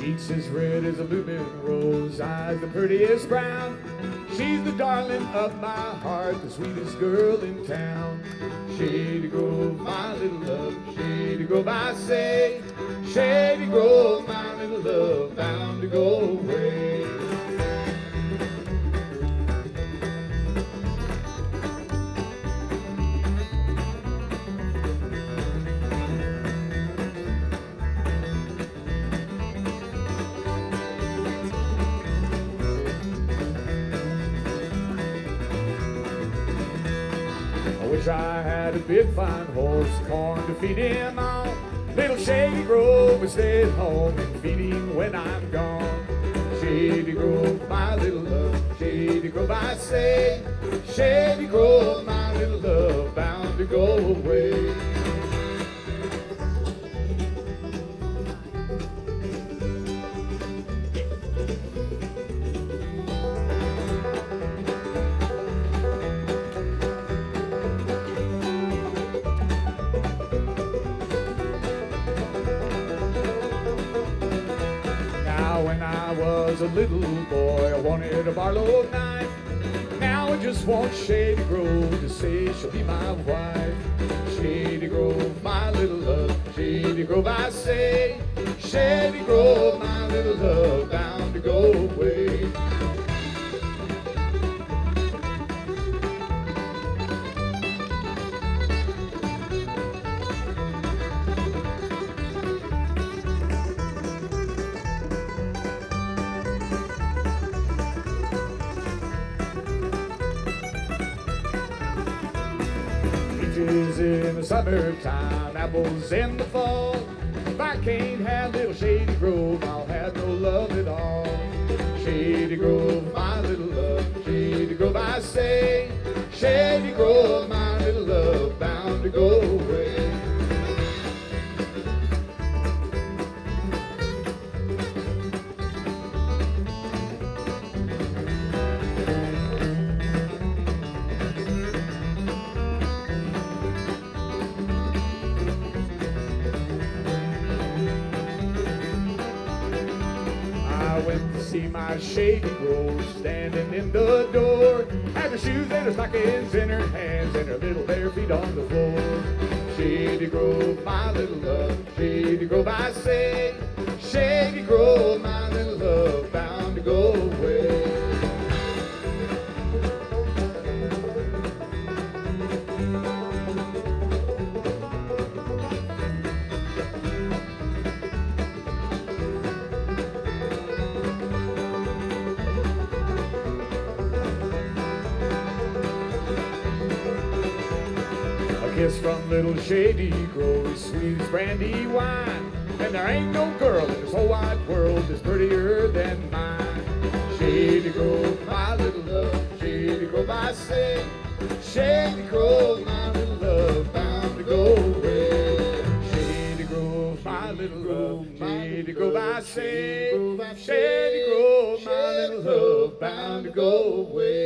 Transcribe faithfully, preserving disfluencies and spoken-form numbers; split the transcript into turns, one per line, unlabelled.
Cheeks as red as a blooming rose, eyes the prettiest brown. She's the darling of my heart, the sweetest girl in town. Shady Grove, my little love, Shady Grove, I say. Shady Grove, my little love, bound to go away. I wish I had a big fine horse, corn to feed him on. Little Shady Grove will stay at home and feed him when I'm gone. Shady Grove, my little love, Shady Grove, I say. Shady Grove, my little love, bound to go away. When I was a little boy, I wanted a Barlow knife. Now I just want Shady Grove to say she'll be my wife. Shady Grove, my little love, Shady Grove, I say. Shady Grove, my little love, bound to go away. Peaches in the summertime, apples in the fall. If I can't have little Shady Grove, I'll have no love at all. Shady Grove, my little love, Shady Grove, I say. Shady Grove, my little love, bound to go away. I went to see my Shady Grove standing in the door. Had her shoes and her stockings in her hands and her little bare feet on the floor. Shady Grove, my little love, Shady Grove, I say. Shady Grove, my little love, bound to go away. Kiss from little Shady Grove, sweet as brandy wine. And there ain't no girl in this whole wide world that's prettier than mine. Shady Grove, my little love, Shady Grove, I say. Shady Grove, my little love, bound to go away. Shady Grove, my little love, Shady Grove, I say. Shady Grove, my little love, bound to go away.